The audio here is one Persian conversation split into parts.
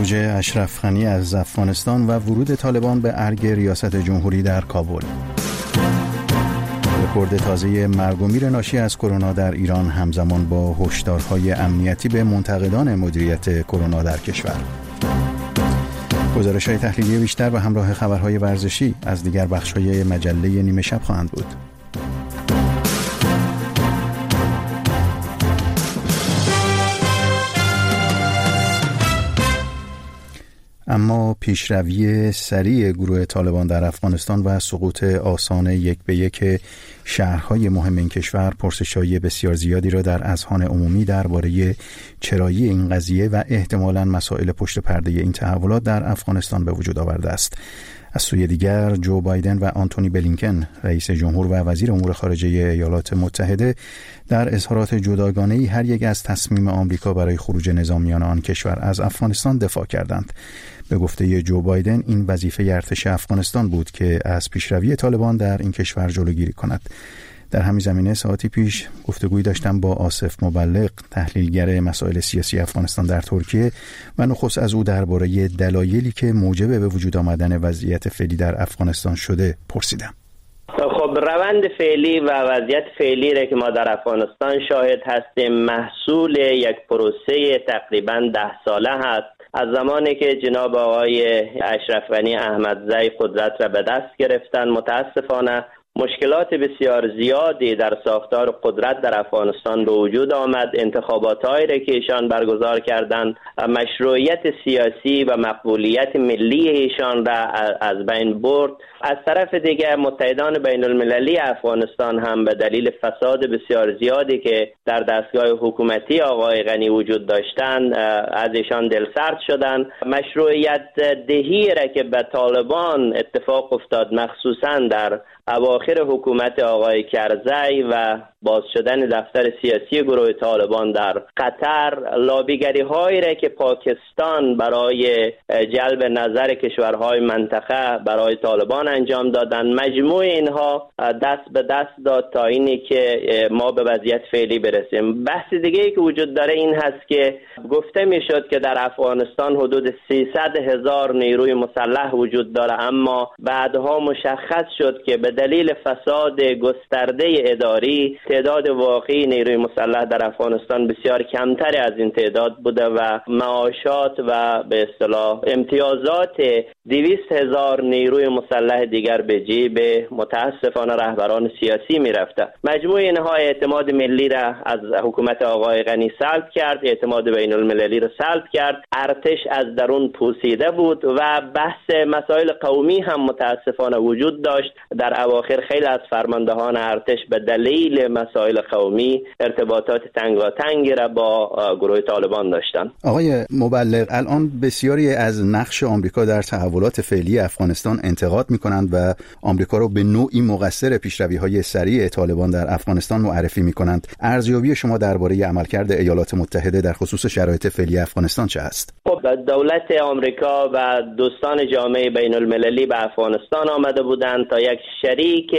خروج اشرف غنی از افغانستان و ورود طالبان به ارگ ریاست جمهوری در کابل. رکورد تازه مرگ و میر ناشی از کرونا در ایران همزمان با هشدارهای امنیتی به منتقدان مدیریت کرونا در کشور. گزارش‌های تحلیلی بیشتر و همراه خبرهای ورزشی از دیگر بخش‌های مجله نیمه شب خواهند بود. اما پیشروی سریع گروه طالبان در افغانستان و سقوط آسان یک به یک شهرهای مهم این کشور پرسش‌های بسیار زیادی را در اذهان عمومی درباره چرایی این قضیه و احتمالاً مسائل پشت پرده این تحولات در افغانستان به وجود آورده است. از سوی دیگر جو بایدن و آنتونی بلینکن رئیس جمهور و وزیر امور خارجه ایالات متحده در اظهارات جداگانه‌ای هر یک از تصمیم آمریکا برای خروج نظامیان آن کشور از افغانستان دفاع کردند. به گفته جو بایدن این وظیفه ارتش افغانستان بود که از پیشروی طالبان در این کشور جلوگیری کند. در همین زمینه ساعتی پیش گفتگویی داشتم با آصف مبلغ، تحلیلگر مسائل سیاسی افغانستان در ترکیه و نخست از او درباره دلایلی که موجب به وجود آمدن وضعیت فعلی در افغانستان شده پرسیدم. خب روند فعلی و وضعیت فعلی را که ما در افغانستان شاهد هستیم محصول یک پروسه تقریباً 10 ساله هست. از زمانی که جناب آقای اشرف غنی احمدزی قدرت را به دست گرفتن، متاسفانه مشکلات بسیار زیادی در ساختار قدرت در افغانستان به وجود آمد. انتخابات‌هایی را که ایشان برگزار کردند مشروعیت سیاسی و مقبولیت ملی ایشان را از بین برد. از طرف دیگر متحدان بین المللی افغانستان هم به دلیل فساد بسیار زیادی که در دستگاه حکومتی آقای غنی وجود داشتند از ایشان دلسرد شدند. مشروعیت دهی را که به طالبان اتفاق افتاد مخصوصاً در اواخر حکومت آقای کرزی و باز شدن دفتر سیاسی گروه طالبان در قطر، لابیگری هایی را که پاکستان برای جلب نظر کشورهای منطقه برای طالبان انجام دادن، مجموع اینها دست به دست داد تا اینی که ما به وضعیت فعلی برسیم. بحث دیگه ای که وجود داره این هست که گفته می شد که در افغانستان حدود 300,000 نیروی مسلح وجود داره، اما بعدها مشخص شد که به دلیل فساد گسترده اداری تعداد واقعی نیروی مسلح در افغانستان بسیار کمتر از این تعداد بوده و معاشات و به اصطلاح امتیازات 200,000 نیروی مسلح دیگر به جیب متاسفانه رهبران سیاسی می رفته. مجموع اینها اعتماد ملی را از حکومت آقای غنی سلب کرد، اعتماد بین المللی را سلب کرد، ارتش از درون پوسیده بود و بحث مسائل قومی هم متاسفانه وجود داشت. در اواخر خیلی از فرماندهان ارتش به دلیل مسائل قومی ارتباطات تنگاتنگی را با گروه طالبان داشتند. آقای مبلغ، الان بسیاری از نقش آمریکا در تحولات فعلی افغانستان انتقاد می‌کنند و آمریکا را به نوعی مقصر پیشروی‌های سریع طالبان در افغانستان معرفی می‌کنند. ارزیابی شما درباره عملکرد ایالات متحده در خصوص شرایط فعلی افغانستان چه است؟ خب دولت آمریکا و دوستان جامعه بین المللی به افغانستان آمده بودند تا یک شریک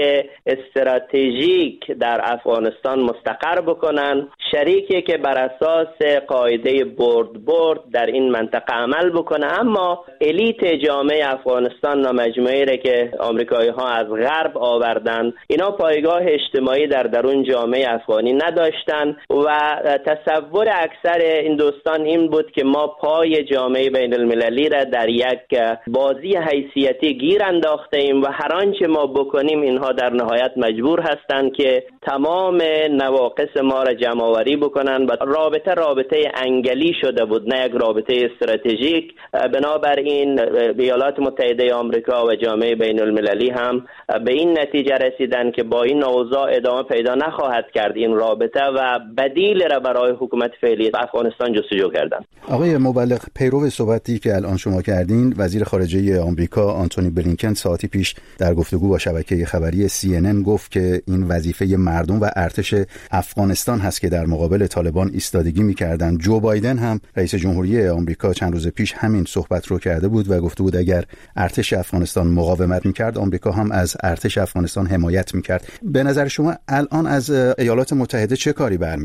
استراتژیک در افغانستان مستقر بکنن، شریکی که بر اساس قاعده برد در این منطقه عمل بکنه. اما الیت جامعه افغانستان و مجموعه‌ای را که آمریکایی ها از غرب آوردن، اینا پایگاه اجتماعی در درون جامعه افغانی نداشتن و تصور اکثر این دوستان این بود که ما پای جامعه بین المللی را در یک بازی حیثیتی گیر انداخته ایم و هر آنچه ما بکنیم اینها در نهایت مجبور هستند که تمام نواقص ما را جمع آوری بکنن و رابطه انگلی شده بود، نه یک رابطه استراتژیک. بنابراین ایالات متحده آمریکا و جامعه بین المللی هم به این نتیجه رسیدن که با این اوضاع ادامه پیدا نخواهد کرد این رابطه و بدیل را برای حکومت فعلی افغانستان جستجو کردن. آقای مبلغ، پیرو صحبتی که الان شما کردین، وزیر خارجه آمریکا آنتونی بلینکن ساعتی پیش در گفتگو با شبکه خبری CNN گفت که این وظیفه مردم و ارتش افغانستان هست که در مقابل طالبان ایستادگی می‌کردند. جو بایدن هم رئیس جمهوری آمریکا چند روز پیش همین صحبت رو کرده بود و گفته بود اگر ارتش افغانستان مقاومت می‌کرد آمریکا هم از ارتش افغانستان حمایت می‌کرد. به نظر شما الان از ایالات متحده چه کاری برمیاد؟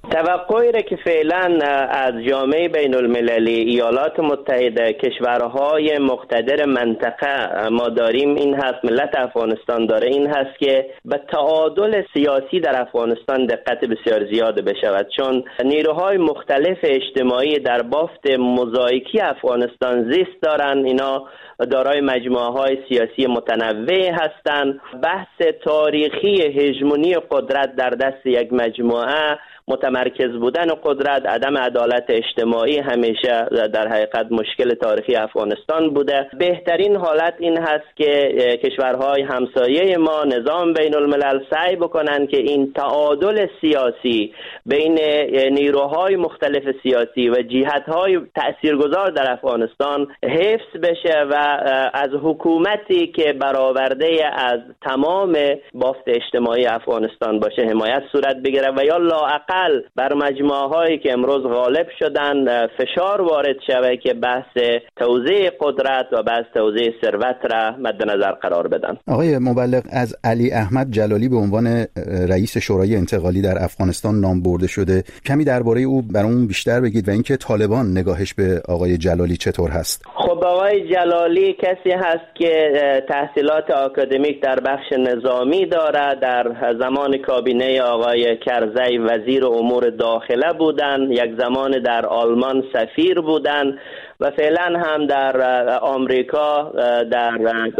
توقعی را که فعلا از جامعه بین المللی، ایالات متحده، کشورهای مقتدر منطقه ما داریم این هست، ملت افغانستان داره این هست که به تعادل سیاسی در افغانستان دقت بسیار زیاد بشود، چون نیروهای مختلف اجتماعی در بافت موزاییکی افغانستان زیست دارند. اینا دارای مجموعه‌های سیاسی متنوع هستند. بحث تاریخی هژمونی قدرت در دست یک مجموعه، متمرکز بودن قدرت، عدم عدالت اجتماعی همیشه در حقیقت مشکل تاریخی افغانستان بوده. بهترین حالت این هست که کشورهای همسایه ما، نظام بین الملل سعی بکنند که این تعادل سیاسی بین نیروهای مختلف سیاسی و جهت‌های تاثیرگذار در افغانستان حفظ بشه و از حکومتی که برآورده از تمام بافت اجتماعی افغانستان باشه حمایت صورت بگیره و یا لااقل بر مجموعه‌هایی که امروز غالب شدن فشار وارد شوه که بحث توزیع قدرت و بحث توزیع ثروت را مد نظر قرار بدن. آقای مبلغ، از علی احمد جلالی به عنوان رئیس شورای انتقالی در افغانستان نام برده شده. کمی درباره او برامون بیشتر بگید و اینکه طالبان نگاهش به آقای جلالی چطور هست؟ خب آقای جلالی کسی هست که تحصیلات آکادمیک در بخش نظامی دارد. در زمان کابینه آقای کرزی وزیر امور داخله بودند، یک زمان در آلمان سفیر بودند و فعلا هم در آمریکا در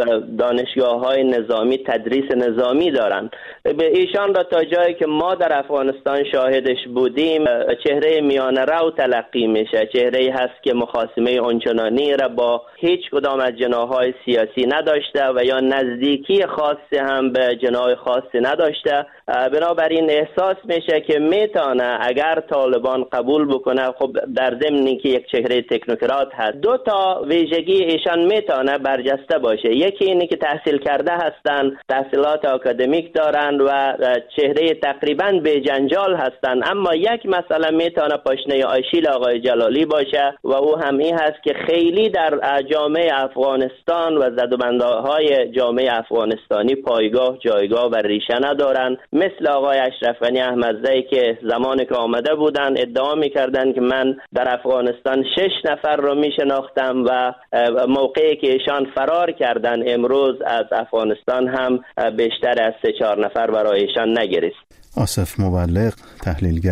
دانشگاه‌های نظامی تدریس نظامی دارند. به ایشان را تا جایی که ما در افغانستان شاهدش بودیم چهره میانه رو تلقی میشه، چهره‌ای هست که مخاصمه آنچنانی را با هیچ کدام از جناح‌های سیاسی نداشته و یا نزدیکی خاصی هم به جناح خاصی نداشته. بنابراین احساس میشه که میتونه اگر طالبان قبول بکنه، خب در ضمنی که یک چهره تکنوکرات هست، دو تا ویژگی ایشان میتونه برجسته باشه. یکی اینه که تحصیل کرده هستن، تحصیلات آکادمیک دارن و چهره تقریبا به جنجال هستن، اما یک مسئله میتونه پاشنه آشیل آقای جلالی باشه و او هم این هست که خیلی در جامعه افغانستان و زدوبندهای جامعه افغانستانی پایگاه، جایگاه و ریشه ندارن. مثل آقای اشرف غنی احمدزی که زمانی که آمده بودن ادعا میکردن که من در افغانستان 6 نفر رو میشناختم و موقعی که ایشان فرار کردن امروز از افغانستان هم بیشتر از 3-4 نفر برای ایشان نگریست. آصف مبلغ تحلیلگر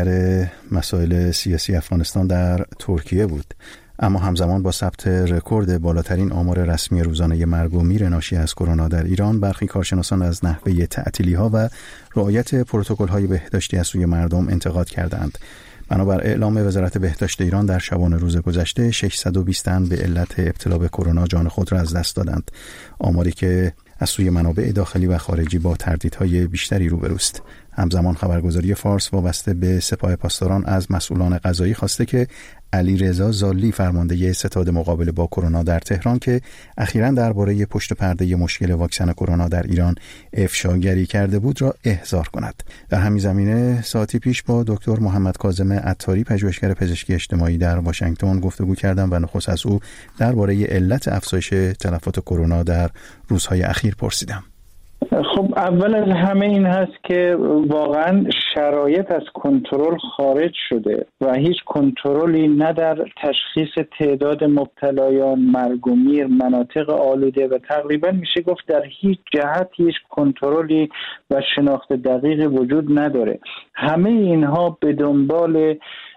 مسائل سیاسی افغانستان در ترکیه بود، اما همزمان با ثبت رکورد بالاترین آمار رسمی روزانه مرگ و میر ناشی از کرونا در ایران، برخی کارشناسان از نحوه تعطیلی‌ها و رعایت پروتکل‌های بهداشتی از سوی مردم انتقاد کردند. بنابر اعلام وزارت بهداشت ایران در شبانه روز گذشته 620 تن به علت ابتلا به کرونا جان خود را از دست دادند، آماری که از سوی منابع داخلی و خارجی با تردیدهای بیشتری روبروست. همزمان خبرگزاری فارس وابسته به سپاه پاسداران از مسئولان قضایی خواسته که علیرضا زالی، فرمانده ستاد مقابله با کرونا در تهران که اخیراً درباره پشت پرده مشکل واکسن کرونا در ایران افشاگری کرده بود، را احضار کند. در همین زمینه ساعتی پیش با دکتر محمد کاظم عطاری، پژوهشگر پزشکی اجتماعی در واشنگتن گفتگو کردم و نخست از او درباره علت افزایش تلفات کرونا در روزهای اخیر پرسیدم. خب اول از همه این هست که واقعا شرایط از کنترل خارج شده و هیچ کنترلی نه در تشخیص تعداد مبتلایان، مرگ و میر، مناطق آلوده و تقریبا میشه گفت در هیچ جهت هیچ کنترلی و شناخت دقیق وجود نداره. همه اینها به دنبال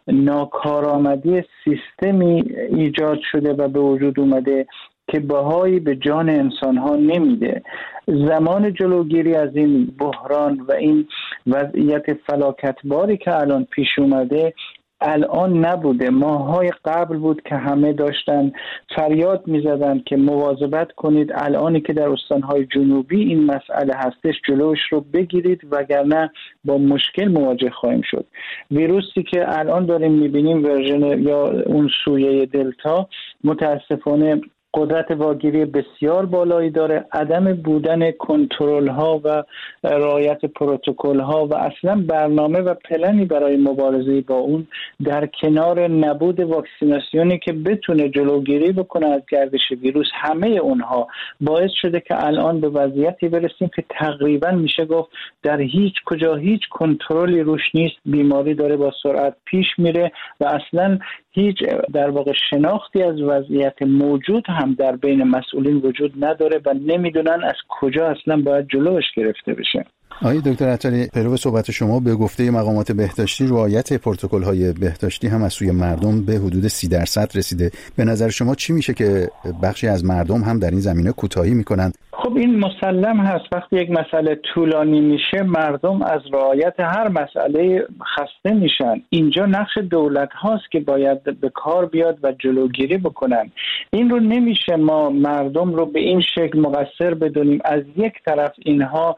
ناکارآمدی سیستمی ایجاد شده و به وجود اومده که بهایی به جان انسان‌ها نمیده. زمان جلوگیری از این بحران و این وضعیت فلاکتباری که الان پیش اومده الان نبوده، ماه‌های قبل بود که همه داشتن فریاد می‌زدن که مواظبت کنید، الانی که در استان‌های جنوبی این مسئله هستش جلوش رو بگیرید وگرنه با مشکل مواجه خواهیم شد. ویروسی که الان داریم می‌بینیم ورژن یا اون سویه دلتا متاسفانه قدرت واگیری بسیار بالایی داره، عدم بودن کنترل ها و رعایت پروتکل ها و اصلا برنامه و پلنی برای مبارزه با اون در کنار نبود واکسیناسیونی که بتونه جلوگیری بکنه از گردش ویروس، همه اونها باعث شده که الان به وضعیتی برسیم که تقریبا میشه گفت در هیچ کجا هیچ کنترلی روش نیست. بیماری داره با سرعت پیش میره و اصلا هیچ در واقع شناختی از وضعیت موجود هم در بین مسئولین وجود نداره و نمیدونن از کجا اصلا باید جلوش گرفته بشه. آقای دکتر عطاری، پیرو صحبت شما، به گفته مقامات بهداشتی رعایت پروتکل‌های بهداشتی هم از سوی مردم به حدود 30% رسیده. به نظر شما چی میشه که بخشی از مردم هم در این زمینه کوتاهی میکنن؟ خب این مسلم هست، وقتی یک مسئله طولانی میشه مردم از رعایت هر مسئله خسته میشن. اینجا نقش دولت هاست که باید به کار بیاد و جلوگیری بکنن. این رو نمیشه ما مردم رو به این شکل مقصر بدونیم. از یک طرف اینها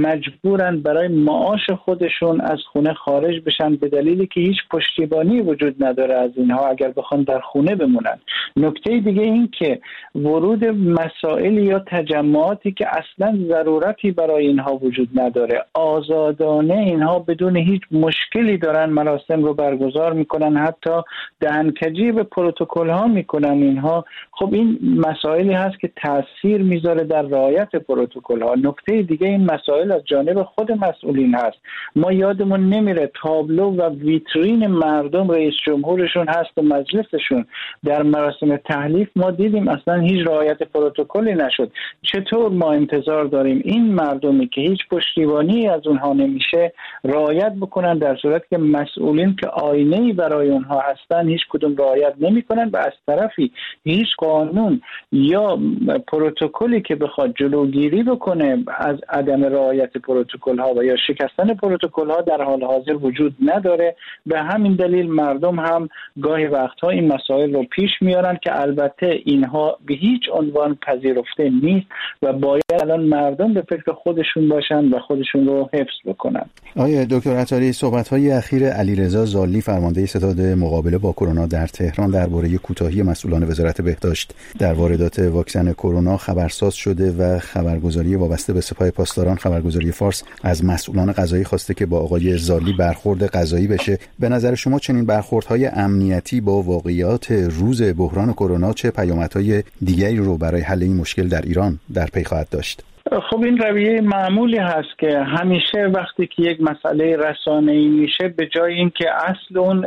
مجبورن برای معاش خودشون از خونه خارج بشن به دلیلی که هیچ پشتیبانی وجود نداره از اینها اگر بخوان در خونه بمونن. نکته دیگه این که ورود مسائل یا تجمعاتی که اصلا ضرورتی برای اینها وجود نداره، آزادانه اینها بدون هیچ مشکلی دارن مراسم رو برگزار میکنن، حتی دهنکجی به پروتکل ها میکنن اینها. خب این مسائلی هست که تاثیر میذاره در رعایت پروتکل ها. نکته دیگه این مسائل از جانب خود مسئولین هست. ما یادمون نمیره تابلو و ویترین مردم رئیس جمهورشون هست و مجلسشون. در مراسم تحلیف ما دیدیم اصلا هیچ رعایت پروتکلی نشد. چطور ما انتظار داریم این مردمی که هیچ پشتیبانی از اونها نمیشه رعایت بکنن، در صورتی که مسئولین که آینه‌ای برای اونها هستن هیچ کدوم رعایت نمیکنن و از طرفی هیچ قانون یا پروتکلی که بخواد جلوگیری بکنه از عدم رعایت پروتکل ها و یا شکستن پروتکل ها در حال حاضر وجود نداره. به همین دلیل مردم هم گاهی وقتها این مسائل رو پیش میارن که البته اینها به هیچ عنوان پذیرفته نیست و باید الان مردم به فکر خودشون باشن و خودشون رو حفظ بکنن. آقای دکتر عطاری، صحبت‌های اخیر علیرضا زالی فرمانده ستاد مقابله با کرونا در تهران درباره کوتاهی مسئولان وزارت بهداشت در واردات واکسن کرونا خبرساز شده و خبرگزاری وابسته به سپاه پاسداران، خبرگزاری فارس، از مسئولان قضایی خواسته که با آقای زالی برخورد قضایی بشه. به نظر شما چنین برخوردهای امنیتی با واقعیات روز بحران کرونا چه پیامدهای دیگری رو برای حل این مشکل در ایران در پی خواهد داشت؟ خب این رویه معمولی هست که همیشه وقتی که یک مسئله رسانه‌ای میشه به جای اینکه اصل اون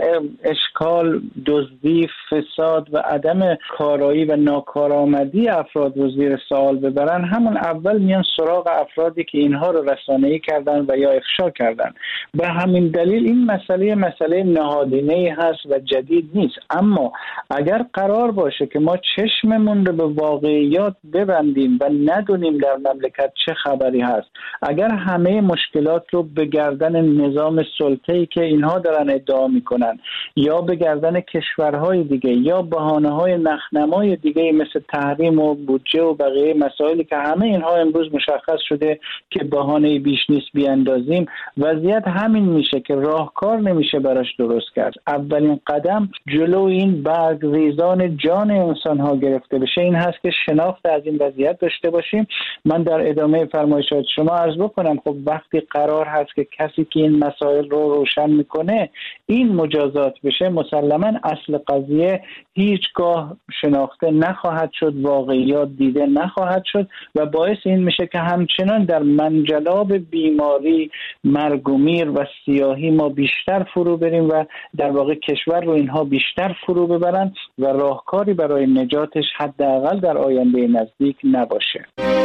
اشکال، دزدی، فساد و عدم کارایی و ناکارآمدی افراد رو زیر سوال ببرن، همون اول میان سراغ افرادی که اینها رو رسانه‌ای کردن و یا افشا کردن. به همین دلیل این مسئله نهادینه‌ای هست و جدید نیست. اما اگر قرار باشه که ما چشممون رو به واقعیات ببندیم و ندونیم در مملکت چه خبری هست، اگر همه مشکلات رو به گردن نظام سلطه‌ای که اینها دارن ادعا میکنن یا به گردن کشورهای دیگه یا بهانه‌های نخنمای دیگه مثل تحریم و بودجه و بقیه مسائلی که همه اینها امروز مشخص شده که بهانه بیش نیست بیاندازیم، وضعیت همین میشه که راهکار نمیشه براش درست کرد. اولین قدم جلو این برگریزان جان انسان‌ها گرفته بشه این هست که شناخت از این وضعیت داشته باشیم. من در ادامه فرمایشات شما عرض بکنم خب وقتی قرار هست که کسی که این مسائل رو روشن میکنه این مجازات بشه، مسلماً اصل قضیه هیچگاه شناخته نخواهد شد، واقعیات دیده نخواهد شد و باعث این میشه که همچنان در منجلاب بیماری، مرگ و میر و سیاهی ما بیشتر فرو بریم و در واقع کشور رو اینها بیشتر فرو ببرن و راهکاری برای نجاتش حداقل در آینده نزدیک نباشه.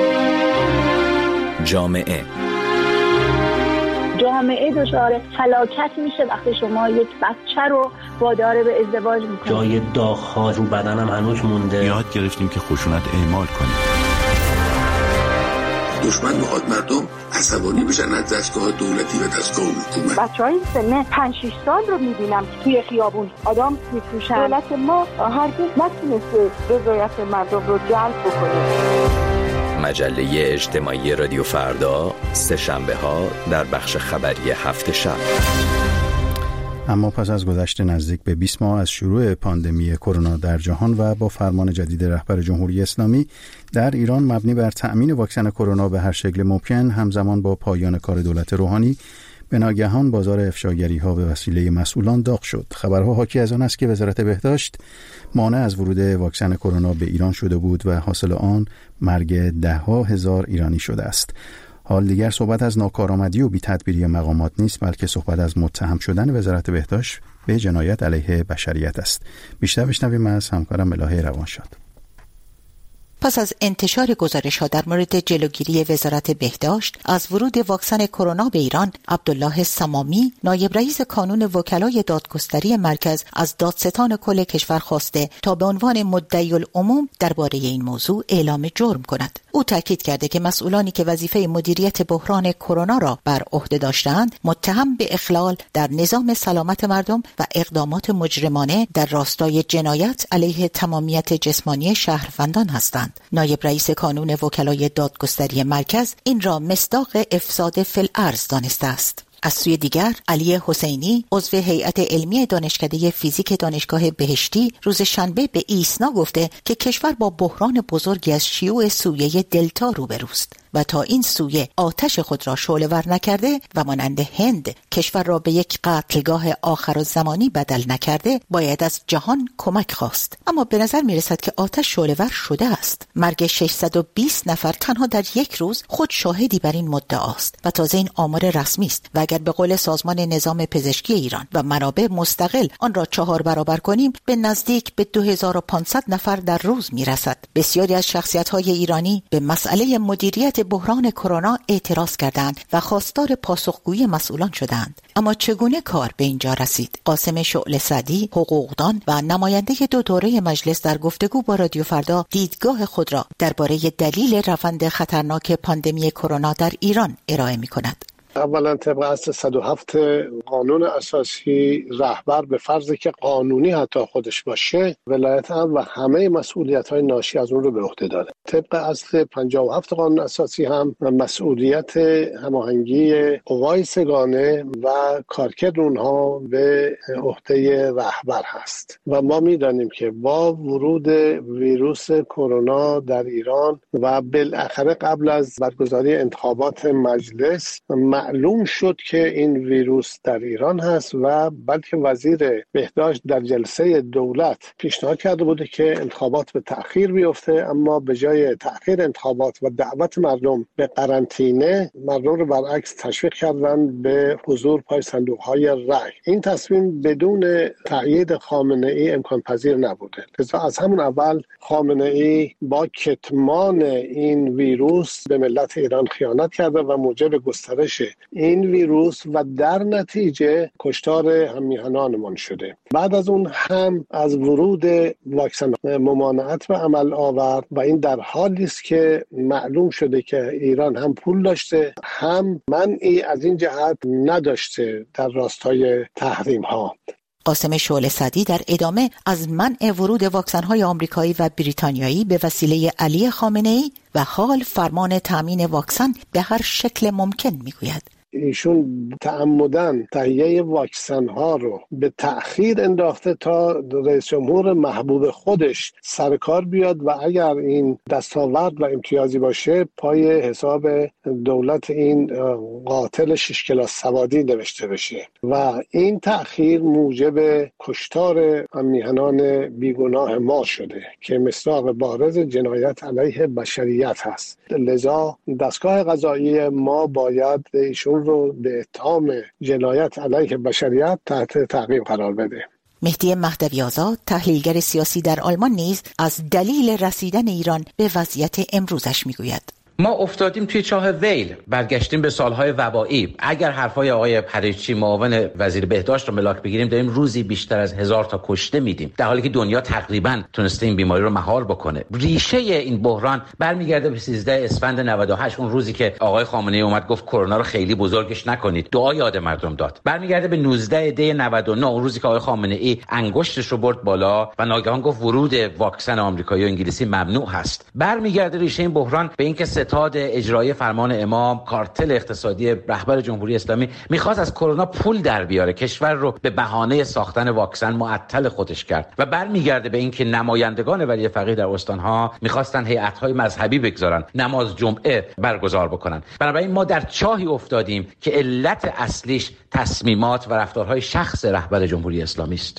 جامعه دچار فلاکت میشه وقتی شما یک بچه رو وادار به ازدواج میکنید. جای داغ‌ها رو بدنم هنوز مونده. یاد گرفتیم که خشونت اعمال کنیم. دشمن میخواد مردم عصبانی بشن از دستگاه دولتی و دستگاه حکومت. بچه‌های سن 5-6 سال رو میبینم که توی خیابون آدم میفروشن. دولت ما هرگز نتونسته رضایت مردم رو جلب بکنه. مجله اجتماعی رادیو فردا سه شنبه ها در بخش خبری هفت شب. اما پس از گذشت نزدیک به 20 ماه از شروع پاندمی کرونا در جهان و با فرمان جدید رهبر جمهوری اسلامی در ایران مبنی بر تأمین واکسن کرونا به هر شکل ممکن، همزمان با پایان کار دولت روحانی، به ناگهان بازار افشاگری‌ها به وسیله مسئولان داغ شد. خبرها حاکی از آن است که وزارت بهداشت مانع از ورود واکسن کرونا به ایران شده بود و حاصل آن مرگ ده‌ها هزار ایرانی شده است. حال دیگر صحبت از ناکارآمدی و بی‌تدبیری مقامات نیست، بلکه صحبت از متهم شدن وزارت بهداشت به جنایت علیه بشریت است. بیشتر بشنویم از همکارم ملاحه روانشاد. پس از انتشار گزارش‌ها در مورد جلوگیری وزارت بهداشت از ورود واکسن کرونا به ایران، عبدالله سمامی، نایب رئیس کانون وکلای دادگستری مرکز، از دادستان کل کشور خواسته تا به عنوان مدعی العموم درباره این موضوع اعلام جرم کند. او تاکید کرده که مسئولانی که وظیفه مدیریت بحران کرونا را بر عهده داشتند، متهم به اخلال در نظام سلامت مردم و اقدامات مجرمانه در راستای جنایت علیه تمامیت جسمانی شهروندان هستند. نایب رئیس کانون وکلای دادگستری مرکز این را مصداق افساد فی الارض دانسته است. از سوی دیگر، علی حسینی، عضو هیئت علمی دانشکده فیزیک دانشگاه بهشتی، روز شنبه به ایسنا گفته که کشور با بحران بزرگی از شیوع سویه دلتا روبروست و تا این سویه آتش خود را شعله‌ور نکرده و مانند هند کشور را به یک قتلگاه آخرالزمانی بدل نکرده، باید از جهان کمک خواست. اما به نظر میرسد که آتش شعله‌ور شده است. مرگ 620 نفر تنها در یک روز خود شاهدی بر این مدعاست و تازه این آمار رسمی است و اگر به قول سازمان نظام پزشکی ایران و منابع مستقل آن را 4 برابر کنیم، به نزدیک به 2500 نفر در روز میرسد. بسیاری از شخصیت‌های ایرانی به مسئله مدیریت بحران کرونا اعتراض کردند و خواستار پاسخگویی مسئولان شدند. اما چگونه کار به اینجا رسید؟ قاسم شعله سعدی، حقوقدان و نماینده 2 دوره مجلس در گفتگو با رادیو فردا دیدگاه خود را درباره دلیل روند خطرناک پاندمی کرونا در ایران ارائه می‌کند. اولا طبق اصل 107 قانون اساسی، رهبر به فرض که قانونی حتی خودش باشه، ولایت امر و همه مسئولیت‌های ناشی از اون رو به عهده داره. طبق اصل 57 قانون اساسی هم مسئولیت هماهنگی قوای سگانه و کارکرد اونها به عهده رهبر هست و ما می‌دانیم که با ورود ویروس کرونا در ایران و بالاخره قبل از برگزاری انتخابات مجلس معلوم شد که این ویروس در ایران هست و بلکه وزیر بهداشت در جلسه دولت پیشنهاد کرده بوده که انتخابات به تأخیر بیفته، اما به جای تأخیر انتخابات و دعوت مردم به قرنطینه، مردم رو برعکس تشویق کردن به حضور پای صندوق‌های رای. این تصمیم بدون تأیید خامنه‌ای امکان پذیر نبوده. لذا از همون اول خامنه‌ای با کتمان این ویروس به ملت ایران خیانت کرده و موجب گسترش این ویروس و در نتیجه کشتار هم‌میهنانمان شده. بعد از اون هم از ورود واکسن ممانعت به عمل آورد و این در حالی است که معلوم شده که ایران هم پول داشته هم منعی از این جهت نداشته در راستای تحریم ها. قاسم شعله سعدی در ادامه از منع ورود واکسن‌های آمریکایی و بریتانیایی به وسیله علی خامنه‌ای و حال فرمان تامین واکسن به هر شکل ممکن میگوید. ایشون تعمدن تهیه واکسن ها رو به تأخیر انداخته تا رئیس جمهور محبوب خودش سر کار بیاد و اگر این دستاورد و امتیازی باشه پای حساب دولت این قاتل 6 کلاس سوادی نوشته بشه و این تأخیر موجب کشتار میهنان بیگناه ما شده که مصداق بارز جنایت علیه بشریت هست. لذا دستگاه قضایی ما باید ایشون رو به اتهام جنایت علیه بشریت تحت تعقیب قرار بده. مهدی مهدوی آزاد، تحلیلگر سیاسی در آلمان، نیز از دلیل رسیدن ایران به وضعیت امروزش میگوید. ما افتادیم توی چاه ویل، برگشتیم به سالهای وبایی. اگر حرفای آقای پریچی معاون وزیر بهداشت رو ملاک بگیریم، داریم روزی بیشتر از 1000 تا کشته میدیم، در حالی که دنیا تقریبا تونسته این بیماری رو مهار بکنه. ریشه این بحران برمیگرده به 13 اسفند 98، اون روزی که آقای خامنه‌ای اومد گفت کرونا رو خیلی بزرگش نکنید، دعا یاد مردم داد. برمیگرده به 19 دی 99، اون روزی که آقای خامنه‌ای انگشتش رو برد بالا و ناگهان گفت ورود واکسن آمریکایی و انگلیسی ممنوع هست. برمیگرده ریشه این بحران به اینکه ستاد اجرایی فرمان امام، کارتل اقتصادی رهبر جمهوری اسلامی میخواست از کرونا پول در بیاره، کشور رو به بهانه ساختن واکسن معطل خودش کرد و برمیگرده به اینکه نمایندگان ولی فقیه در استانها میخواستن هیئت‌های مذهبی بگذارن، نماز جمعه برگزار بکنن. بنابراین ما در چاهی افتادیم که علت اصلیش تصمیمات و رفتارهای شخص رهبر جمهوری اسلامی است.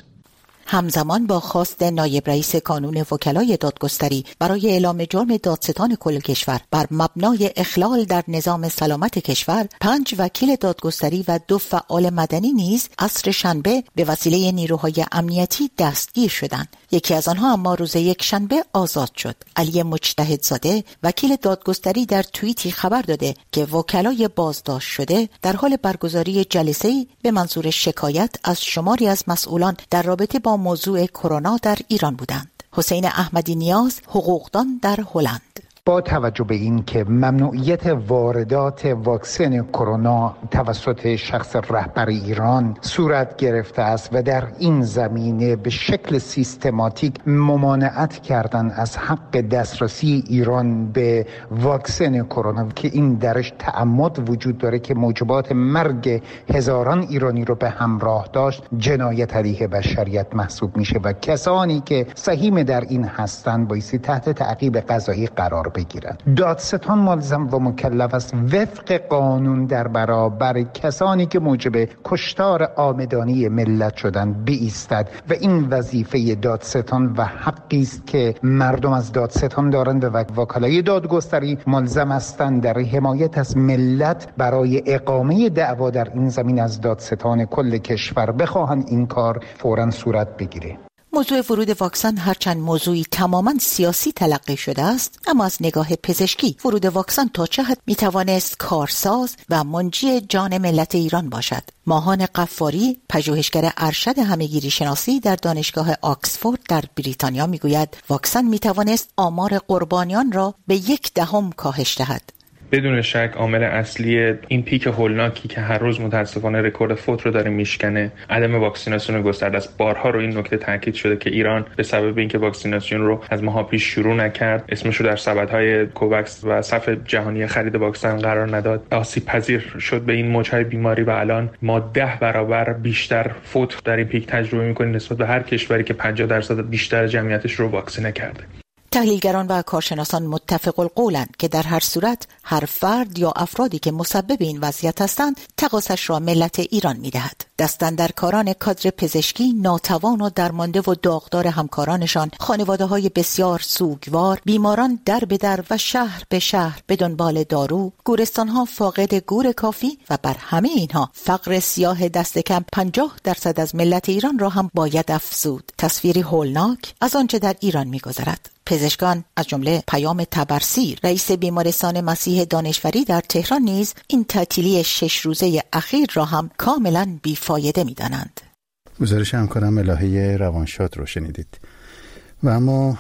همزمان با خواست نایب رئیس کانون وکلای دادگستری برای اعلام جرم دادستان کل کشور بر مبنای اخلال در نظام سلامت کشور، 5 وکیل دادگستری و 2 فعال مدنی نیز عصر شنبه به وسیله نیروهای امنیتی دستگیر شدند. یکی از آنها اما روز یکشنبه آزاد شد. علی مجتهدزاده وکیل دادگستری در توییتی خبر داده که وکلای بازداشت شده در حال برگزاری جلسه‌ای به منظور شکایت از شماری از مسئولان در رابطه با موضوع کرونا در ایران بودند. حسین احمدی نیاز، حقوقدان در هلند. با توجه به این که ممنوعیت واردات واکسن کرونا توسط شخص رهبر ایران صورت گرفته است و در این زمینه به شکل سیستماتیک ممانعت کردن از حق دسترسی ایران به واکسن کرونا که این درش تعمد وجود داره که موجبات مرگ هزاران ایرانی رو به همراه داشت، جنایت علیه بشریت محسوب میشه و کسانی که سهیم در این هستند بایستی تحت تعقیب قضایی قرار بگیرند. دادستان ملزم و مکلف است وفق قانون در برابر کسانی که موجب کشتار عامدانه ملت شدند بایستد و این وظیفه دادستان و حقی است که مردم از دادستان دارند و وکلای دادگستری ملزم هستند در حمایت از ملت برای اقامه دعوا در این زمین از دادستان کل کشور بخواهند این کار فوراً صورت بگیره. موضوع ورود واکسن هرچند موضوعی تماما سیاسی تلقی شده است، اما از نگاه پزشکی ورود واکسن تا چه حد میتوانست کارساز و منجی جان ملت ایران باشد. ماهان قفاری، پژوهشگر ارشد همه‌گیری شناسی در دانشگاه آکسفورد در بریتانیا میگوید واکسن میتوانست آمار قربانیان را به 1/10 کاهش دهد. بدون شک عامل اصلی این پیک هولناکی که هر روز متاسفانه رکورد فوت رو داره میشکنه عدم واکسیناسیون گسترده است. بارها رو این نکته تاکید شده که ایران به سبب اینکه واکسیناسیون رو از ماها پیش شروع نکرد، اسمش رو در سبدهای کوواکس و صف جهانی خرید واکسن قرار نداد، آسیب پذیر شد به این موجهای بیماری و الان ما 10 برابر بیشتر فوت در این پیک تجربه می‌کنیم نسبت به هر کشوری که 50% بیشتر جمعیتش رو واکسینه کرده. تحلیلگران و کارشناسان متفق القولند که در هر صورت هر فرد یا افرادی که مسبب این وضعیت هستند تقاصش را ملت ایران می‌دهد. دستاندرکاران کادر پزشکی ناتوان و درمانده و داغدار همکارانشان، خانواده‌های بسیار سوگوار، بیماران در به در و شهر به شهر به دنبال دارو، گورستان‌ها فاقد گور کافی و بر همه اینها فقر سیاه دست کم 50% از ملت ایران را هم باید افزود. تصویری هولناک از آنچه در ایران می‌گذرد. پزشکان از جمله پیام طبرسی رئیس بیمارستان مسیح دانشوری در تهران نیز این تعطیلی 6 روزه اخیر را هم کاملا بیفایده می‌دانند. گزارش همکارم الهه روانشاد رو شنیدید. و اما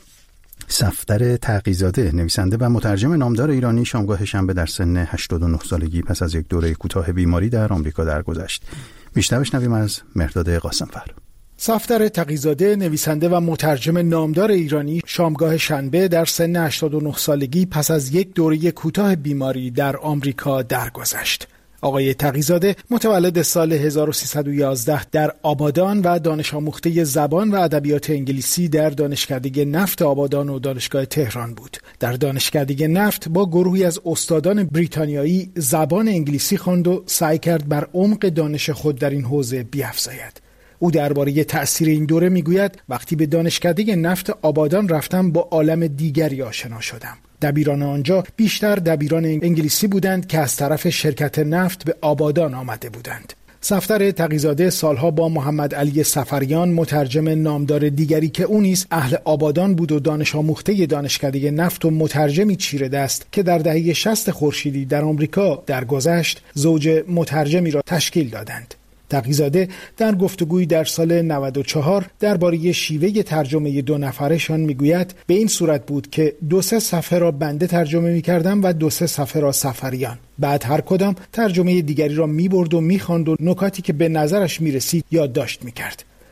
صفدر تقی‌زاده نویسنده و مترجم نامدار ایرانی شامگاه شنبه در سن 89 سالگی پس از یک دوره کوتاه بیماری در آمریکا درگذشت. بیشتر بشنویم از مهرداد قاسمفر. صفدر تقی‌زاده نویسنده و مترجم نامدار ایرانی شامگاه شنبه در سن 89 سالگی پس از یک دوره کوتاه بیماری در آمریکا درگذشت. آقای تقی‌زاده متولد سال 1311 در آبادان و دانش آموخته زبان و ادبیات انگلیسی در دانشکدگی نفت آبادان و دانشگاه تهران بود. در دانشکدگی نفت با گروهی از استادان بریتانیایی زبان انگلیسی خواند و سعی کرد بر عمق دانش خود در این حوزه بیفزاید. او درباره تأثیر این دوره میگوید وقتی به دانشکده نفت آبادان رفتم با عالم دیگری آشنا شدم. دبیران آنجا بیشتر دبیران انگلیسی بودند که از طرف شرکت نفت به آبادان آمده بودند. صفدر تقی‌زاده سالها با محمد علی سفریان مترجم نامدار دیگری که او نیز اهل آبادان بود و دانش آموخته دانشکده نفت و مترجمی چیره دست که در دهه 60 خورشیدی در آمریکا درگذشت، زوج مترجمی را تشکیل دادند. تقی‌زاده در گفتگویی در سال 94 درباره شیوه ترجمه 2 نفرشان میگوید به این صورت بود که 2-3 صفحه را بنده ترجمه میکردم و 2-3 صفحه را سفریان. بعد هر کدام ترجمه دیگری را میبرد و میخواند و نکاتی که به نظرش میرسید یادداشت میکرد.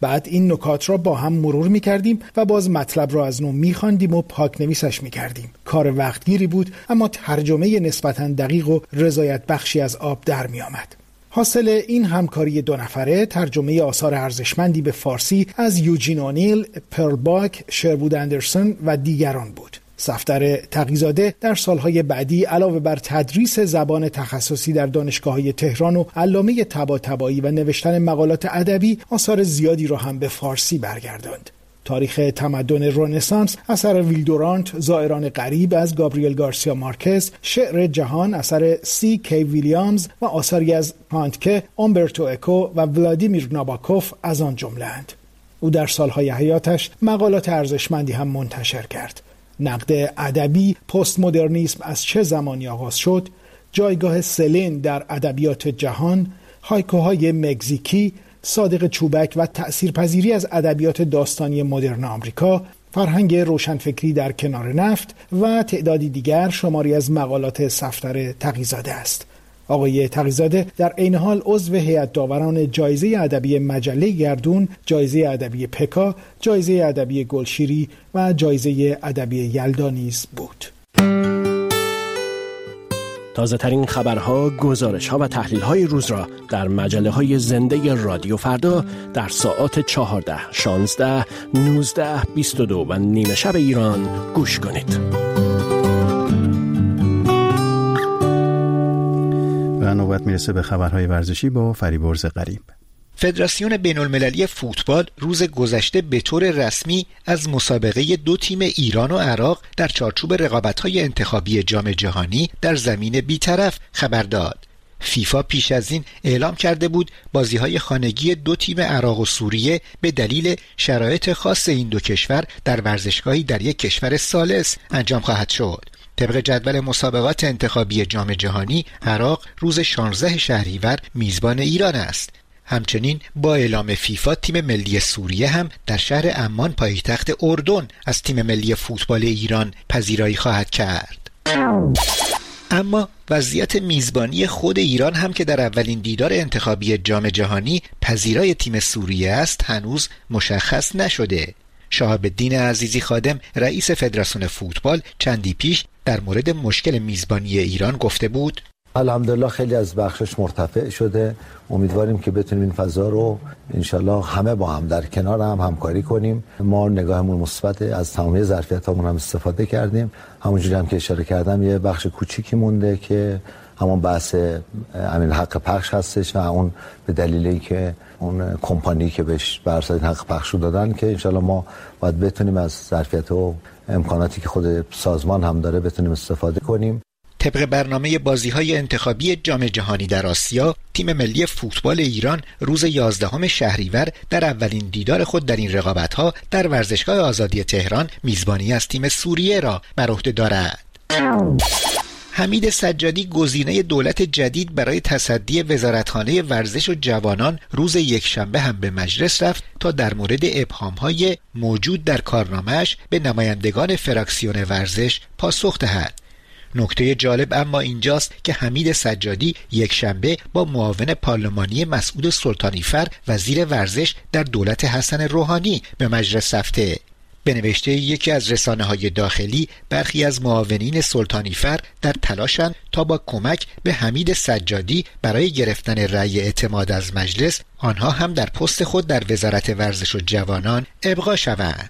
بعد این نکات را با هم مرور می‌کردیم و باز مطلب را از نو می‌خواندیم و پاک‌نویسش می‌کردیم. کار وقتگیری بود، اما ترجمه نسبتاً دقیق و رضایت بخشی از آب در می‌آمد. حاصل این همکاری 2 نفره ترجمه آثار ارزشمندی به فارسی از یوجین اونیل، پرل باک، شروود اندرسون و دیگران بود. صفدر تقی‌زاده در سالهای بعدی علاوه بر تدریس زبان تخصصی در دانشگاه‌های تهران و علامه طباطبایی و نوشتن مقالات ادبی، آثار زیادی را هم به فارسی برگرداند. تاریخ تمدن رنسانس اثر ویلدورانت، زائران غریب از گابریل گارسیا مارکز، شعر جهان اثر سی کی ویلیامز و آثاری از هانتکه، اومبرتو اکو و ولادیمیر ناباکوف از آن جمله‌اند. او در سالهای حیاتش مقالات ارزشمندی هم منتشر کرد. نقد ادبی پست مدرنیسم از چه زمانی آغاز شد، جایگاه سلین در ادبیات جهان، هایکوهای مکزیکی، صادق چوبک و تأثیرپذیری از ادبیات داستانی مدرن آمریکا، فرهنگ روشنفکری در کنار نفت و تعدادی دیگر شماری از مقالات صفدر تقی‌زاده است. آقای تقی‌زاده در عین حال عضو هیئت داوران جایزه ادبی مجله گردون، جایزه ادبی پکا، جایزه ادبی گلشیری و جایزه ادبی یلدا نیز بود. تازه ترین خبرها، گزارش‌ها و تحلیل‌های روز را در مجله‌های زنده رادیو فردا در ساعات 14، 16، 19، 22 و نیمه شب ایران گوش کنید. و نوبت میرسه به خبرهای ورزشی با فریبرز غریب. فدراسیون بین‌المللی فوتبال روز گذشته به طور رسمی از مسابقه 2 تیم ایران و عراق در چارچوب رقابت‌های انتخابی جام جهانی در زمین بی‌طرف خبر داد. فیفا پیش از این اعلام کرده بود بازی‌های خانگی 2 تیم عراق و سوریه به دلیل شرایط خاص این 2 کشور در ورزشگاهی در یک کشور ثالث انجام خواهد شد. طبق جدول مسابقات انتخابی جام جهانی، عراق روز 16 شهریور میزبان ایران است. همچنین با اعلام فیفا تیم ملی سوریه هم در شهر عمان پایتخت اردن از تیم ملی فوتبال ایران پذیرایی خواهد کرد. اما وضعیت میزبانی خود ایران هم که در اولین دیدار انتخابی جام جهانی پذیرای تیم سوریه است هنوز مشخص نشده. شهاب الدین عزیزی خادم رئیس فدراسیون فوتبال چندی پیش در مورد مشکل میزبانی ایران گفته بود: الحمدلله خیلی از بخشش مرتفع شده. امیدواریم که بتونیم این فضا رو انشالله همه با هم در کنار هم همکاری کنیم. ما نگاهمون مثبته، از تمامی ظرفیتامون هم استفاده کردیم. همونجوری هم که اشاره کردم یه بخش کوچیکی مونده که همون بحث امین حق پخش هستش و اون به دلیلی که اون کمپانی که بهش برسای حق پخش رو دادن که انشالله ما باید بتونیم از ظرفیت و امکاناتی که خود سازمان هم داره بتونیم استفاده کنیم. طبق برنامه بازی‌های انتخابی جام جهانی در آسیا، تیم ملی فوتبال ایران روز 11 شهریور در اولین دیدار خود در این رقابت‌ها در ورزشگاه آزادی تهران میزبانی از تیم سوریه را بر عهده دارد. حمید سجادی گزینه دولت جدید برای تصدی وزارتخانه ورزش و جوانان روز یکشنبه هم به مجلس رفت تا در مورد ابهام‌های موجود در کارنامه‌اش به نمایندگان فراکسیون ورزش پاسخ دهد. نکته جالب اما اینجاست که حمید سجادی یکشنبه با معاون پارلمانی مسعود سلطانیفر وزیر ورزش در دولت حسن روحانی به مجلس رفته. به نوشته یکی از رسانه‌های داخلی، برخی از معاونین سلطانیفر در تلاشند تا با کمک به حمید سجادی برای گرفتن رأی اعتماد از مجلس، آنها هم در پست خود در وزارت ورزش و جوانان ابقا شوند.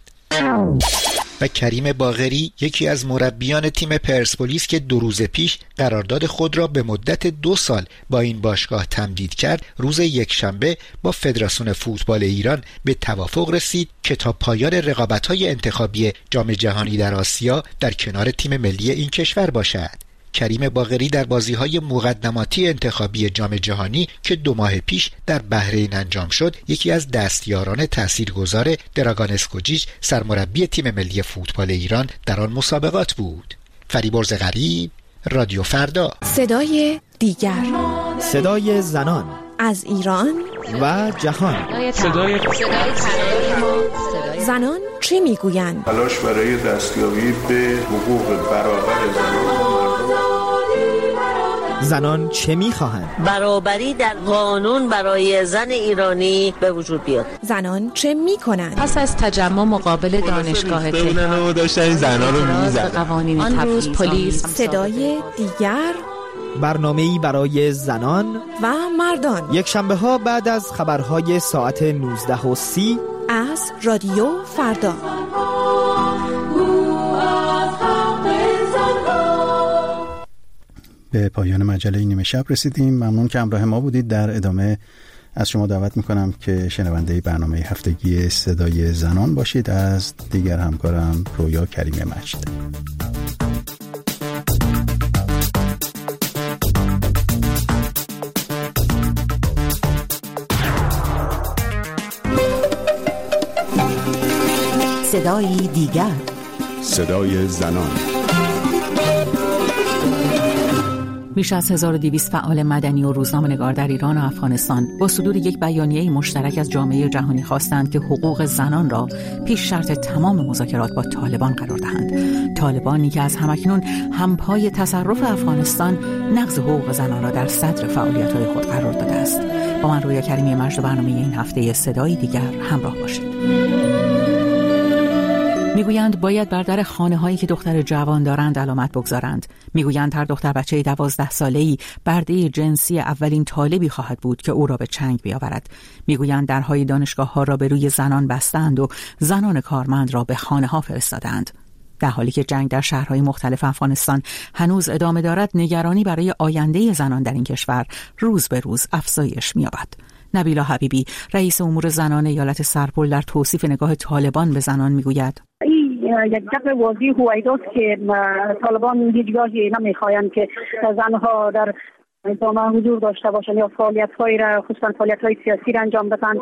و کریم باقری، یکی از مربیان تیم پرسپولیس که 2 روز پیش قرارداد خود را به مدت 2 سال با این باشگاه تمدید کرد، روز یکشنبه با فدراسیون فوتبال ایران به توافق رسید که تا پایان رقابت‌های انتخابی جام جهانی در آسیا در کنار تیم ملی این کشور باشد. کریم باقری در بازی‌های مقدماتی انتخابی جام جهانی که 2 ماه پیش در بحرین انجام شد، یکی از دستیاران تاثیرگذار دراگان اسکوچیچ، سرمربی تیم ملی فوتبال ایران، در آن مسابقات بود. فریبرز غریب، رادیو فردا. صدای دیگر، صدای زنان از ایران و جهان. صدای زنان چه میگویند؟ تلاش برای دستیابی به حقوق برابر زنان. زنان چه می‌خواهند؟ برابری در قانون برای زن ایرانی به وجود بیاد. زنان چه می‌کنند؟ پس از تجمع مقابل دانشگاه تهران داشتن زن‌ها رو می‌زدن. آن روز پلیس صدای دیگر، برنامه‌ای برای زنان و مردان، یک شنبه ها بعد از خبرهای ساعت 19:30 از رادیو فردا. به پایان مجله نیمه شب رسیدیم. ممنون که همراه ما بودید. در ادامه از شما دعوت میکنم که شنونده برنامه هفتگی صدای زنان باشید از دیگر همکارم رویا کریم مجد. صدای دیگر، صدای زنان. بیش از 1200 فعال مدنی و روزنامه‌نگار در ایران و افغانستان با صدور یک بیانیه مشترک از جامعه جهانی خواستند که حقوق زنان را پیش شرط تمام مذاکرات با طالبان قرار دهند. طالبانی که از همکنون همپای تصرف افغانستان نقض حقوق زنان را در صدر فعالیت‌های خود قرار داده است. با من رویا کریمی مجد برنامه این هفته صدای دیگر همراه باشید. میگویند باید بر در خانه‌هایی که دختر جوان دارند علامت بگذارند. میگویند هر دختر بچه 12 ساله‌ای برده جنسی اولین طالبی خواهد بود که او را به چنگ بیاورد. میگویند درهای دانشگاه‌ها را به روی زنان بستند و زنان کارمند را به خانه‌ها فرستادند. در حالی که جنگ در شهرهای مختلف افغانستان هنوز ادامه دارد، نگرانی برای آینده زنان در این کشور روز به روز افزایش می‌یابد. نبیلا حبیبی، رئیس امور زنان ایالت سرپل، در توصیف نگاه طالبان به زنان میگوید: یک جبر واضح هویداست که طالبان هیچگاهی نمیخواهند که زنها در جامعه حضور داشته باشند یا فعالیت‌هایی را، خصوصا فعالیت‌های سیاسی را انجام بدن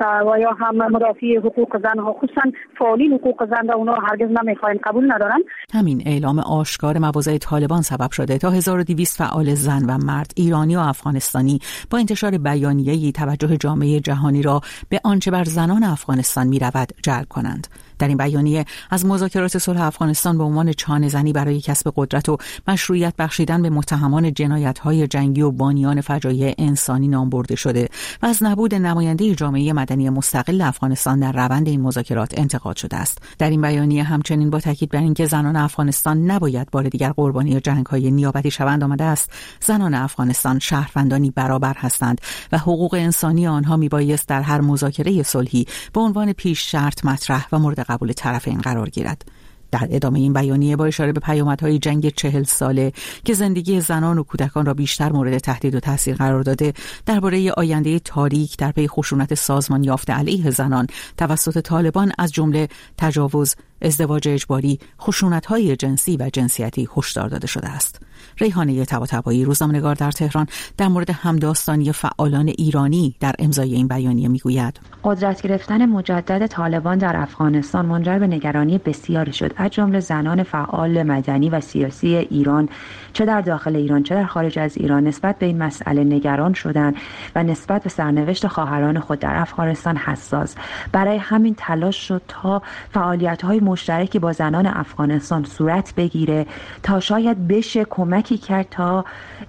و یا هم مدافع حقوق زنها، خصوصا فعالین حقوق زن را اونا هرگز نمیخواهند، قبول ندارن. همین اعلام آشکار مواضع طالبان سبب شده تا 1200 فعال زن و مرد ایرانی و افغانستانی با انتشار بیانیه‌ای توجه جامعه جهانی را به آنچه بر زنان افغانستان می‌رود جلب کنند. در این بیانیه از مذاکرات صلح افغانستان به عنوان چانه‌زنی برای کسب قدرت و مشروعیت بخشیدن به متهمان جنایت‌های جنگی و بانیان فجایع انسانی نام برده شده و از نبود نماینده جامعه مدنی مستقل افغانستان در روند این مذاکرات انتقاد شده است. در این بیانیه همچنین با تاکید بر اینکه زنان افغانستان نباید بار دیگر قربانی جنگ‌های نیابتی شوند آمده است: زنان افغانستان شهروندانی برابر هستند و حقوق انسانی آنها میبایست در هر مذاکره صلحی به عنوان پیش شرط مطرح و مورد قبول طرفین قرار گیرد. در ادامه این بیانیه با اشاره به پیامدهای جنگ 40 ساله که زندگی زنان و کودکان را بیشتر مورد تهدید و تاثیر قرار داده، درباره آینده تاریک در پی خشونت سازمان یافته علیه زنان توسط طالبان از جمله تجاوز، ازدواج اجباری، خشونت‌های جنسی و جنسیتی هشدار داده شده است. ریحانه طباطبایی، روزنامه‌نگار در تهران، در مورد همداستانی فعالان ایرانی در امضای این بیانیه میگوید: قدرت گرفتن مجدد طالبان در افغانستان منجر به نگرانی بسیاری شد، از جمله زنان فعال مدنی و سیاسی ایران، چه در داخل ایران چه در خارج از ایران، نسبت به این مسئله نگران شدند و نسبت به سرنوشت خواهران خود در افغانستان حساس. برای همین تلاش شد تا فعالیت‌های مشترکی با زنان افغانستان صورت بگیره تا شاید بشه کمکی کرد تا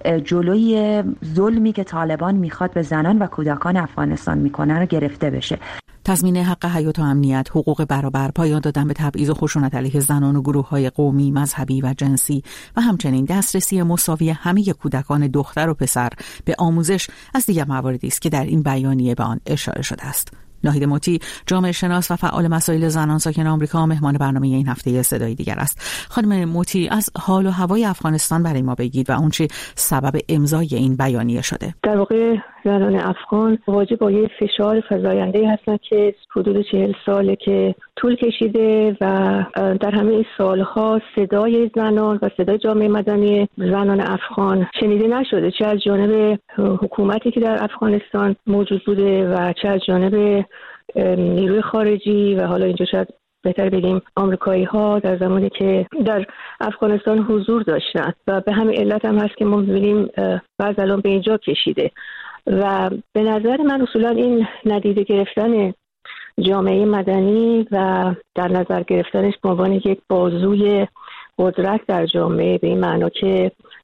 جلوی ظلمی که طالبان میخواد به زنان و کودکان افغانستان میکنن رو گرفته بشه. تضمین حق حیات و امنیت، حقوق برابر، پایان دادن به تبعیض و خشونت علیه زنان و گروه‌های قومی، مذهبی و جنسی و همچنین دسترسی مساوی همه کودکان دختر و پسر به آموزش از دیگر مواردی است که در این بیانیه به آن اشاره شده است. ناهید موتی، جامعه شناس و فعال مسائل زنان ساکن آمریکا، مهمان برنامه این هفته صدای دیگر است. خانم موتی، از حال و هوای افغانستان برای ما بگید و اون چه سبب امضای این بیانیه شده. در واقع زنان افغان مواجه با یه فشار فزاینده‌ای هستن که حدود 40 ساله که طول کشیده و در همه این سالها صدای زنان و صدای جامعه مدنی زنان افغان شنیده نشده، چه از جانب حکومتی که در افغانستان موجود بوده و چه از جانب نیروی خارجی و حالا اینجا شاید بهتر بگیم آمریکایی ها در زمانی که در افغانستان حضور داشتن و به همین علت هم هست که ما می‌بینیم بعض الان به اینجا کشیده. و به نظر من اصولا این ندیده گرفتن جامعه مدنی و در نظر گرفتنش به عنوان یک بازوی قدرت در جامعه، به این معنا که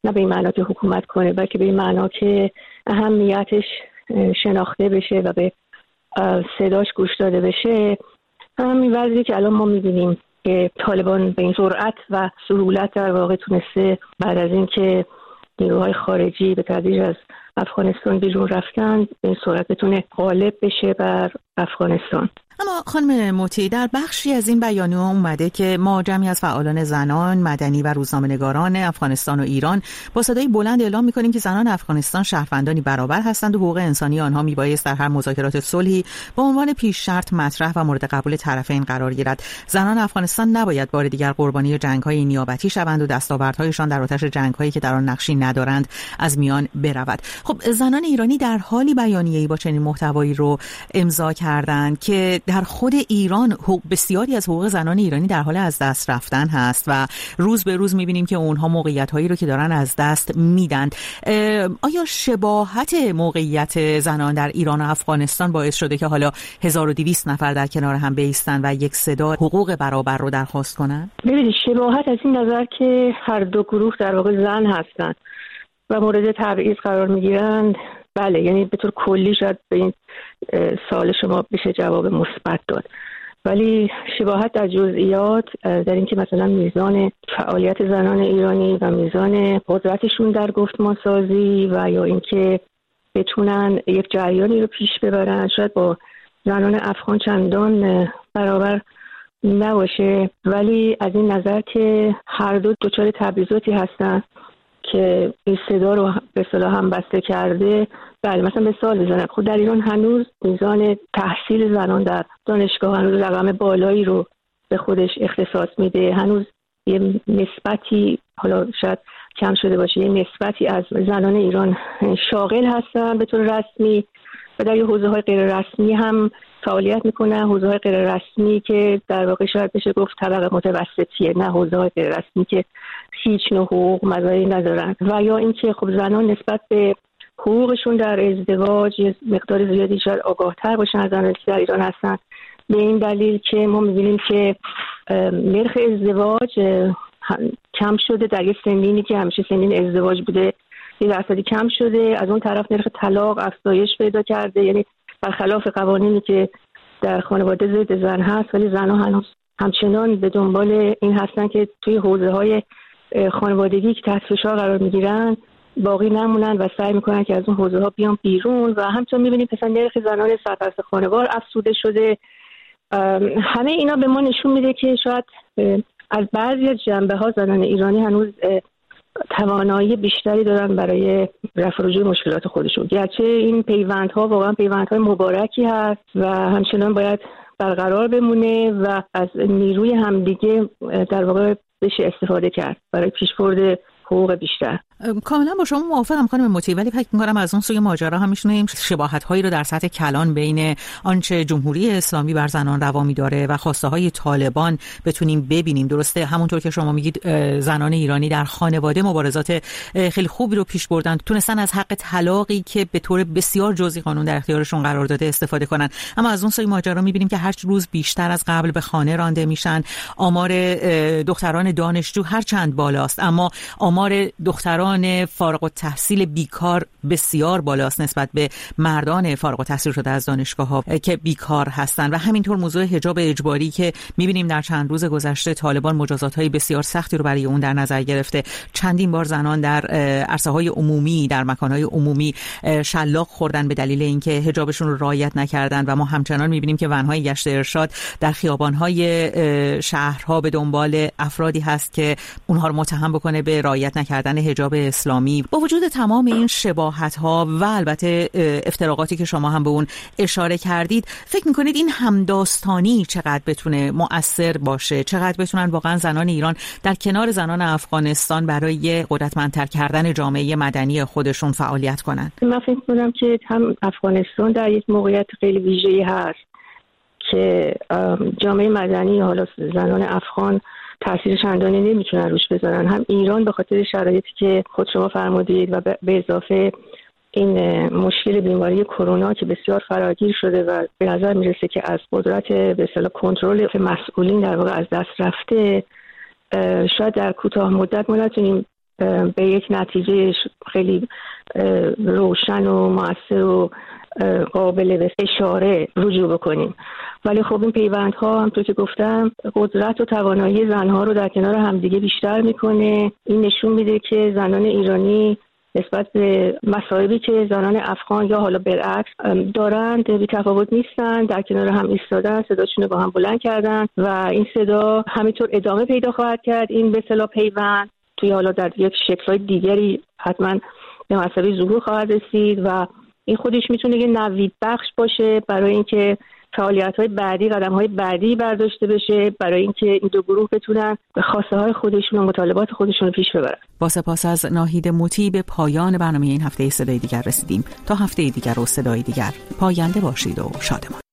نه به این معنا که حکومت کنه، بلکه به این معنا که اهمیتش شناخته بشه و به صداش گوش داده بشه. همین وضعی که الان ما می‌بینیم که طالبان به این سرعت و سهولت در واقع تونسته بعد از اینکه نیروهای خارجی به تدریج از افغانستان بیرون رفتن به این سرعت بتونه غالب بشه بر افغانستان. اما خانم موتی، در بخشی از این بیانیه اومده که ما جمعی از فعالان زنان، مدنی و روزنامه‌نگاران افغانستان و ایران با صدای بلند اعلام می‌کنیم که زنان افغانستان شهروندانی برابر هستند و حقوق انسانی آنها میبایست در هر مذاکرات صلحی با عنوان پیش شرط مطرح و مورد قبول طرفین قرار گیرد. زنان افغانستان نباید بار دیگر قربانی جنگ‌های نیابتی شوند و دستاوردهایشان در آتش جنگ‌هایی که در آن نقشی ندارند از میان برود. خب زنان ایرانی در حالی بیانیه‌ای با چنین محتوایی رو امضا کردند که در خود ایران بسیاری از حقوق زنان ایرانی در حال از دست رفتن هست و روز به روز می‌بینیم که اونها موقعیت‌هایی رو که دارن از دست میدن. آیا شباهت موقعیت زنان در ایران و افغانستان باعث شده که حالا 1200 نفر در کنار هم بایستن و یک صدا حقوق برابر رو درخواست کنن؟ ببینید شباهت از این نظر که هر دو گروه در واقع زن هستند و مورد تبعیض قرار می‌گیرند، بله، یعنی به طور کلی شاید به این سوال شما بشه جواب مثبت داد، ولی شباهت در جزئیات در اینکه مثلا میزان فعالیت زنان ایرانی و میزان قدرتشون در گفتمان سازی و یا اینکه بتونن یک جریانی رو پیش ببرن شاید با زنان افغان چندان برابر نباشه، ولی از این نظر که هر دو دچار تبعیضاتی هستن که این صدا رو به اصطلاح هم بسته کرده. بله، مثلا مثال بزنم، خود در ایران هنوز میزان تحصیل زنان در دانشگاه هنوز رقم بالایی رو به خودش اختصاص میده، هنوز یه نسبتی، حالا شاید کم شده باشه، یه نسبتی از زنان ایران شاغل هستن به طور رسمی و در یه حوزه‌های غیر رسمی هم فعالیت میکنن، حوزه‌های غیر رسمی که در واقع شاید بشه گفت طبقه متوسطیه، نه حوزه‌های غیر رسمی که هیچ نوع حقوق مزایایی ندارن، و یا اینکه خب زنان نسبت به حقوقشون در ازدواج یه مقدار زیادی شاید آگاه‌تر باشن از زنانی که در ایران هستن، به این دلیل که ما می‌بینیم که نرخ ازدواج کم شده در یه سنینی که همیشه سنین ازدواج بوده، یه درصدی کم شده. از اون طرف نرخ طلاق افزایش پیدا کرده، یعنی برخلاف قوانینی که در خانواده ضد زن هست، ولی زن‌ها هنوز همچنان به دنبال این هستن که توی حوزه‌های خانوادگی که تحت فشار قرار می‌گیرن باقی نمونن و سعی میکنن که از اون حوزه‌ها بیان بیرون. و همچنین می‌بینیم مثلا نرخ زنان سرپرست خانوار افزوده شده. همه اینا به ما نشون میده که شاید از بعضی از جنبه‌ها زنان ایرانی هنوز توانایی بیشتری دارن برای رفع و رجوع مشکلات خودشون، گرچه این پیوندها واقعا پیوندهای مبارکی هست و همچنان باید برقرار بمونه و از نیروی همدیگه در واقع بشه استفاده کرد برای پیشبرد حقوق بیشتر. کاملا با شما موافقم خانم موتی، ولی فکر می‌کنم از اون سوی ماجرا هم می‌شنیم شباهت‌هایی رو در سطح کلان بین آنچه جمهوری اسلامی بر زنان روا می‌داره و خواسته‌های طالبان بتونیم ببینیم. درسته همونطور که شما میگید زنان ایرانی در خانواده مبارزات خیلی خوبی رو پیش بردن، تونستن از حق طلاقی که به طور بسیار جزئی قانون در اختیارشون قرار داده استفاده کنن، اما از اون سوی ماجرا می‌بینیم که هر روز بیشتر از قبل به خانه رانده میشن. آمار دختران دانشجو هر چند بالاست، اما آمار دختران فارغ التحصیل بیکار بسیار بالاست نسبت به مردان فارغ التحصیل شده از دانشگاه‌ها که بیکار هستند. و همینطور موضوع حجاب اجباری که می‌بینیم در چند روز گذشته طالبان مجازات‌های بسیار سختی رو برای اون در نظر گرفته. چندین بار زنان در عرصه‌های عمومی، در مکان‌های عمومی شلاق خوردن به دلیل اینکه حجابشون رو رعایت نکردن و ما همچنان می‌بینیم که ون‌های گشت ارشاد در خیابان‌های شهرها به دنبال افرادی هست که اونها رو متهم بکنه به رعایت نکردن حجاب اسلامی. با وجود تمام این شباهت‌ها و البته افتراقاتی که شما هم به اون اشاره کردید، فکر می‌کنید این همداستانی چقدر بتونه مؤثر باشه؟ چقدر بتونن واقعا زنان ایران در کنار زنان افغانستان برای قدرتمندتر کردن جامعه مدنی خودشون فعالیت کنن؟ من فکر می‌کنم که هم افغانستان در یک موقعیت خیلی ویژه‌ای هست که جامعه مدنی، حالا زنان افغان تاثیر چندانی نمیتونن روش بذارن، هم ایران به خاطر شرایطی که خود شما فرمودید و به اضافه این مشکل بیماری کرونا که بسیار فراگیر شده و به نظر میرسه که از قدرت به اصطلاح کنترل مسئولین در واقع از دست رفته، شاید در کوتاه مدت ما نتونیم به یک نتیجه خیلی روشن و مؤثر و قابل به اشاره رجوع بکنیم. ولی خب این پیوندها همونطور که گفتم قدرت و توانایی زنها رو در کنار همدیگه بیشتر میکنه. این نشون میده که زنان ایرانی نسبت به مصائبی که زنان افغان یا حالا برعکس دارند بی تفاوت نیستن، در کنار هم ایستادن، صداشون رو با هم بلند کردن و این صدا همینطور ادامه پیدا خواهد کرد. این به اصطلاح پیوند توی حالا در یک شکل‌های دیگری حتما به مسابقه ظهور خواهد رسید و این خودش میتونه یه نوید بخش باشه برای اینکه فعالیت‌های بعدی، قدم‌های بعدی برداشته بشه برای اینکه این دو گروه بتونن به خواسته‌های خودشون و مطالبات خودشون رو پیش ببرن. با سپاس از ناهید موتی به پایان برنامه این هفته صدای دیگر رسیدیم. تا هفته دیگر و صدای دیگر، پاینده باشید و شادمان.